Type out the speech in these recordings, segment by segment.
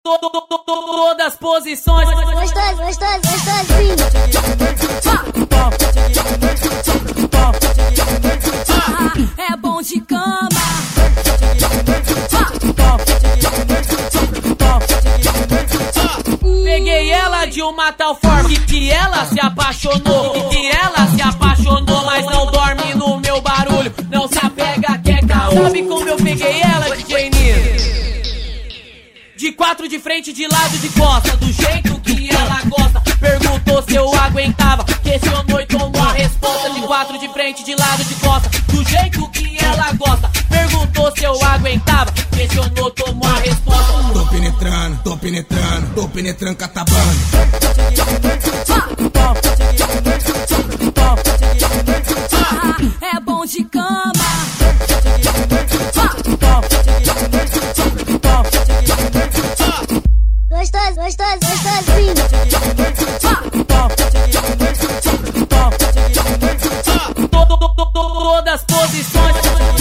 Todas as posições. Gostosinho. É bom de cama. Peguei ela de uma tal forma que ela se apaixonou. Mas não dorme no meu barulho. Não se apega, quer caô. Sabe como eu peguei ela, DJ Nino? De quatro, de frente, de lado, de costa. Do jeito que ela gosta. Perguntou se eu aguentava. Questionou e tomou a resposta. De quatro, de frente, de lado, de costa. Do jeito que ela gosta. Perguntou se eu aguentava. Questionou, tomou a resposta. Tô penetrando catabana. É bom de cama. Gostosinho. Todas as posições.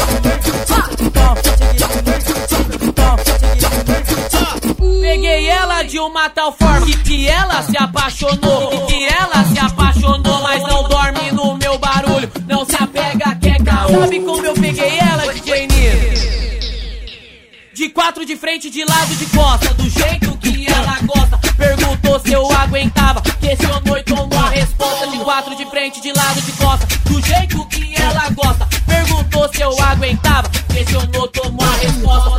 Peguei ela de uma tal forma que ela se apaixonou. Mas não dorme no meu barulho. Não se apega, quer caô. Sabe como eu peguei ela, DJ Nino? De quatro, de frente, de lado, de costa. Do jeito que ela gosta. Perguntou se eu aguentava. Questionou e tomou a resposta. De quatro, de frente, de lado, de costa. Do jeito que ela gosta. Perguntou se eu aguentava. Questionou, tomou a resposta.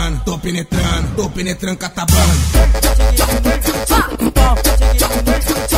Tô penetrando catabana.